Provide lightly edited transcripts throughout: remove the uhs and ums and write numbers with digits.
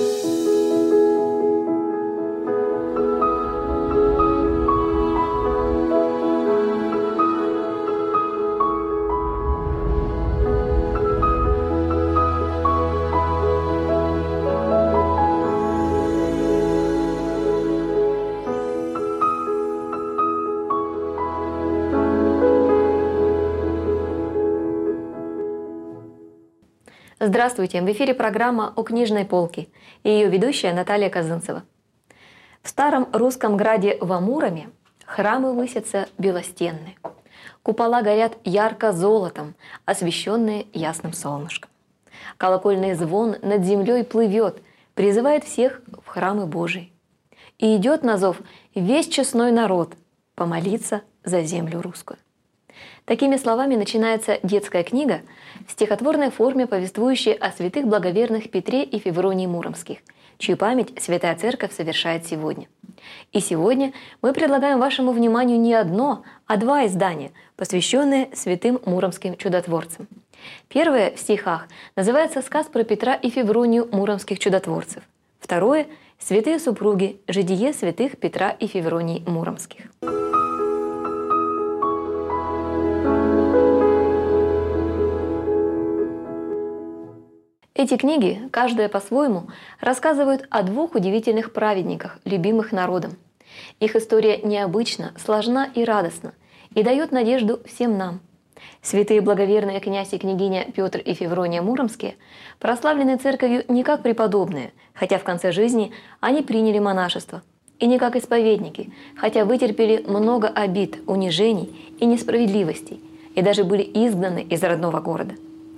Здравствуйте! В эфире программа «О книжной полке» и ее ведущая Наталья Казанцева. В старом русском граде в Амуроме храмы высятся белостенные. Купола горят ярко золотом, освещенные ясным солнышком. Колокольный звон над землей плывет, призывает всех в храмы Божии. И идет на зов весь честной народ помолиться за землю русскую. Такими словами начинается детская книга в стихотворной форме, повествующая о святых благоверных Петре и Февронии Муромских, чью память Святая Церковь совершает сегодня. И сегодня мы предлагаем вашему вниманию не одно, а два издания, посвященные святым муромским чудотворцам. Первое в стихах называется «Сказ про Петра и Февронию Муромских чудотворцев». Второе – «Святые супруги. Житие святых Петра и Февронии Муромских». Эти книги, каждая по-своему, рассказывают о двух удивительных праведниках, любимых народом. Их история необычна, сложна и радостна, и дает надежду всем нам. Святые благоверные князь и княгиня Петр и Феврония Муромские прославлены церковью не как преподобные, хотя в конце жизни они приняли монашество, и не как исповедники, хотя вытерпели много обид, унижений и несправедливостей, и даже были изгнаны из родного города.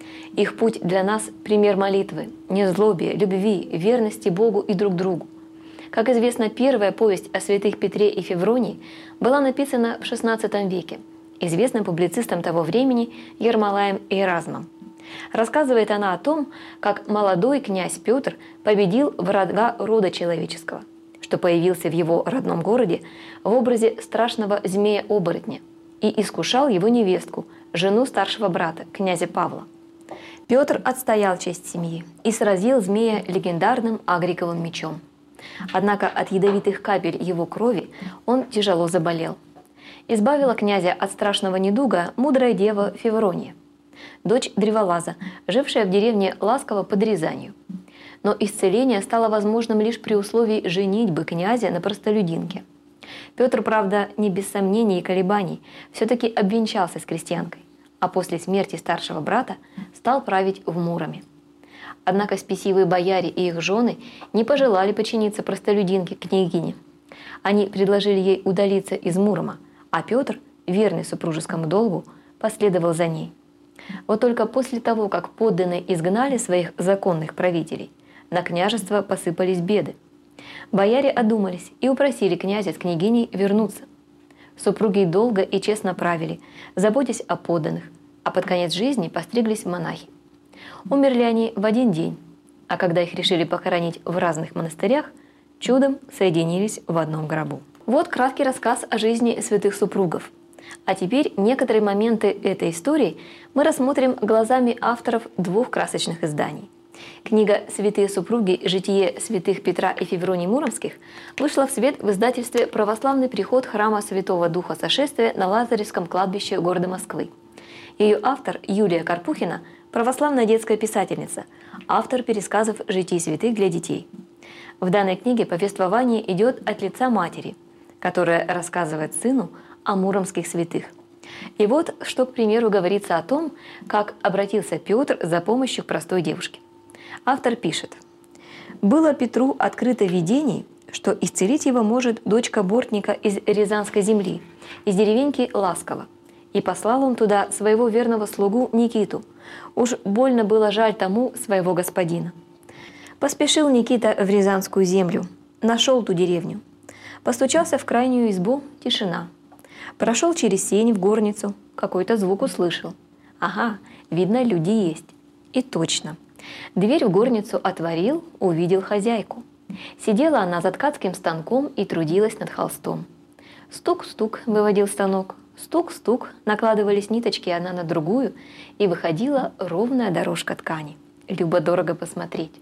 Их путь для нас – пример молитвы, незлобия, любви, верности Богу и друг другу. Как известно, первая повесть о святых Петре и Февронии была написана в XVI веке известным публицистом того времени Ермолаем Эразмом. Рассказывает она о том, как молодой князь Петр победил врага рода человеческого, что появился в его родном городе в образе страшного змея-оборотня и искушал его невестку, жену старшего брата, князя Павла. Петр отстоял честь семьи и сразил змея легендарным агриковым мечом. Однако от ядовитых капель его крови он тяжело заболел. Избавила князя от страшного недуга мудрая дева Феврония, дочь древолаза, жившая в деревне Ласково под Рязанью. Но исцеление стало возможным лишь при условии женитьбы князя на простолюдинке. Петр, правда, не без сомнений и колебаний, все-таки обвенчался с крестьянкой, а после смерти старшего брата стал править в Муроме. Однако спесивые бояре и их жены не пожелали подчиниться простолюдинке княгине. Они предложили ей удалиться из Мурома, а Петр, верный супружескому долгу, последовал за ней. Вот только после того, как подданные изгнали своих законных правителей, на княжество посыпались беды. Бояре одумались и упросили князя с княгиней вернуться. Супруги долго и честно правили, заботясь о подданных, а под конец жизни постриглись монахи. Умерли они в один день, а когда их решили похоронить в разных монастырях, чудом соединились в одном гробу. Вот краткий рассказ о жизни святых супругов. А теперь некоторые моменты этой истории мы рассмотрим глазами авторов двух красочных изданий. Книга «Святые супруги. Житие святых Петра и Февронии Муромских» вышла в свет в издательстве «Православный приход храма Святого Духа Сошествия» на Лазаревском кладбище города Москвы. Ее автор Юлия Карпухина – православная детская писательница, автор пересказов житий святых для детей. В данной книге повествование идет от лица матери, которая рассказывает сыну о муромских святых. И вот что, к примеру, говорится о том, как обратился Петр за помощью к простой девушке. Автор пишет: «Было Петру открыто видение, что исцелить его может дочка бортника из Рязанской земли, из деревеньки Ласково. И послал он туда своего верного слугу Никиту. Уж больно было жаль тому своего господина. Поспешил Никита в Рязанскую землю, нашел ту деревню. Постучался в крайнюю избу, тишина. Прошел через сень в горницу, какой-то звук услышал. Ага, видно, люди есть. И точно. Дверь в горницу отворил, увидел хозяйку. Сидела она за ткацким станком и трудилась над холстом. Стук-стук выводил станок, стук-стук накладывались ниточки одна на другую, и выходила ровная дорожка ткани. Любо-дорого посмотреть.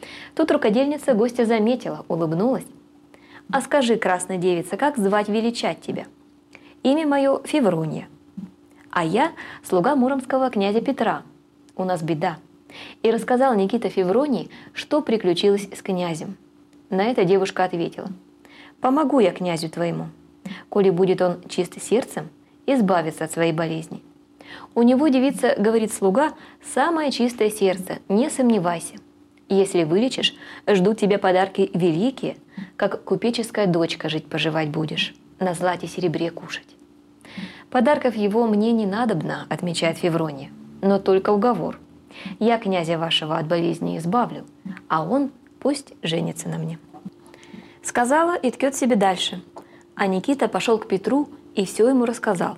Тут рукодельница гостя заметила, улыбнулась. «А скажи, красная девица, как звать величать тебя?» «Имя мое Феврония. А я слуга муромского князя Петра. У нас беда». И рассказал Никита Февронии, что приключилось с князем. На это девушка ответила: «Помогу я князю твоему. Коли будет он чист сердцем, избавится от своей болезни. У него, девица, говорит слуга, самое чистое сердце, не сомневайся. Если вылечишь, ждут тебя подарки великие, как купеческая дочка жить-поживать будешь, на злате серебре кушать». «Подарков его мне не надобно», — отмечает Феврония, «но только уговор. Я князя вашего от болезни избавлю, а он пусть женится на мне». Сказала и ткет себе дальше. А Никита пошел к Петру и все ему рассказал.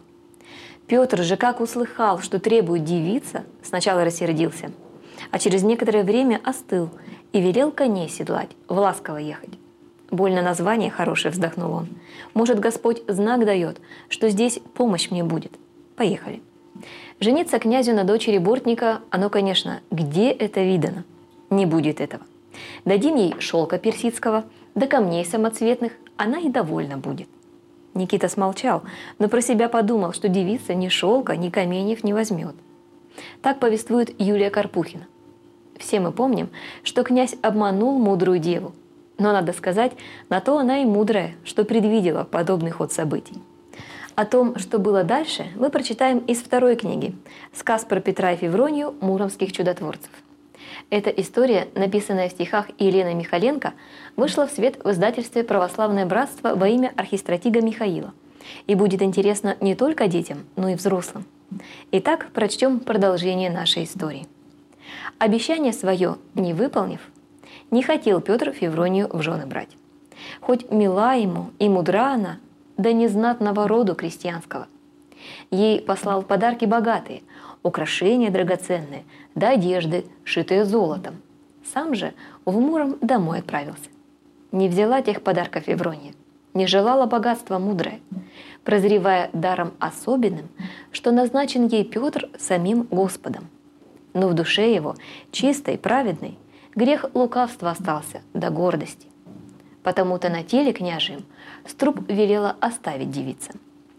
Петр же, как услыхал, что требует девица, сначала рассердился, а через некоторое время остыл и велел коней седлать, в Ласково ехать. «Больно название хорошее», — вздохнул он. «Может, Господь знак дает, что здесь помощь мне будет. Поехали». Жениться князю на дочери бортника, оно, конечно, где это видано? Не будет этого. Дадим ей шелка персидского, да камней самоцветных, она и довольна будет. Никита смолчал, но про себя подумал, что девица ни шелка, ни каменьев не возьмет. Так повествует Юлия Карпухина. Все мы помним, что князь обманул мудрую деву. Но, надо сказать, на то она и мудрая, что предвидела подобный ход событий. О том, что было дальше, мы прочитаем из второй книги «Сказ про Петра и Февронию муромских чудотворцев». Эта история, написанная в стихах Елены Михаленко, вышла в свет в издательстве «Православное братство во имя архистратига Михаила» и будет интересна не только детям, но и взрослым. Итак, прочтем продолжение нашей истории. Обещание свое не выполнив, не хотел Петр Февронию в жены брать. Хоть мила ему и мудра она, да незнатного роду крестьянского. Ей послал подарки богатые, украшения драгоценные, да одежды, шитые золотом. Сам же в Муром домой отправился. Не взяла тех подарков Феврония, не желала богатства мудрая, прозревая даром особенным, что назначен ей Петр самим Господом. Но в душе его, чистой, праведной, грех лукавства остался до гордости. Потому-то на теле княжьем струп велела оставить девица.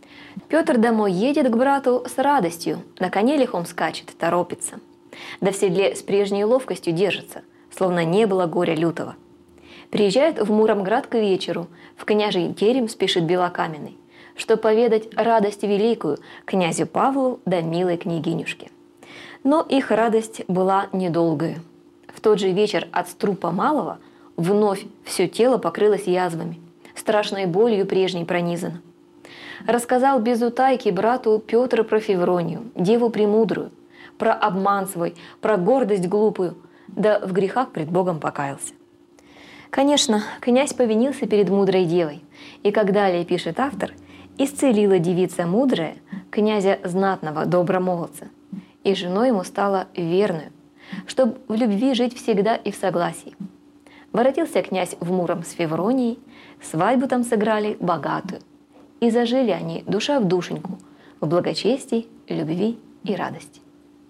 Петр домой едет к брату с радостью, на коне лихом скачет, торопится. Да в седле с прежней ловкостью держится, словно не было горя лютого. Приезжает в Муромград к вечеру, в княжий терем спешит белокаменный, что поведать радость великую князю Павлу да милой княгинюшке. Но их радость была недолгою. В тот же вечер от струпа малого вновь все тело покрылось язвами, страшной болью прежней пронизано. Рассказал без утайки брату Петр про Февронию, деву премудрую, про обман свой, про гордость глупую, да в грехах пред Богом покаялся. Конечно, князь повинился перед мудрой девой, и, как далее пишет автор, исцелила девица мудрая князя знатного добромолодца, и женой ему стала верную, чтобы в любви жить всегда и в согласии. Воротился князь в Муром с Февронией, свадьбу там сыграли богатую, и зажили они душа в душеньку в благочестии, любви и радости.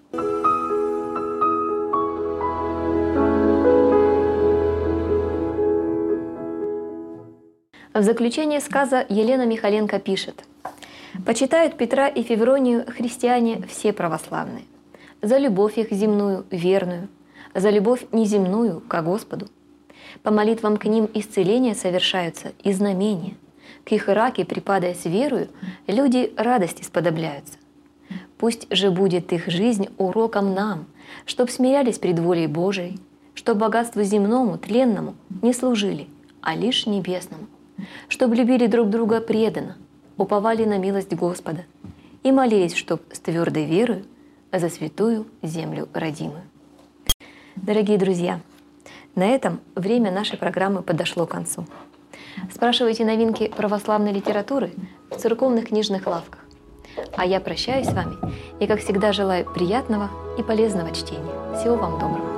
В заключение сказа Елена Михаленко пишет: «Почитают Петра и Февронию христиане все православные, за любовь их земную, верную, за любовь неземную ко Господу. По молитвам к ним исцеления совершаются и знамения. К их раке, припадая с верою, люди радости сподобляются. Пусть же будет их жизнь уроком нам, чтоб смирялись пред волей Божией, чтоб богатству земному, тленному не служили, а лишь небесному, чтоб любили друг друга преданно, уповали на милость Господа и молились, чтоб с твердой верою за святую землю родимую». Дорогие друзья, на этом время нашей программы подошло к концу. Спрашивайте новинки православной литературы в церковных книжных лавках. А я прощаюсь с вами и, как всегда, желаю приятного и полезного чтения. Всего вам доброго.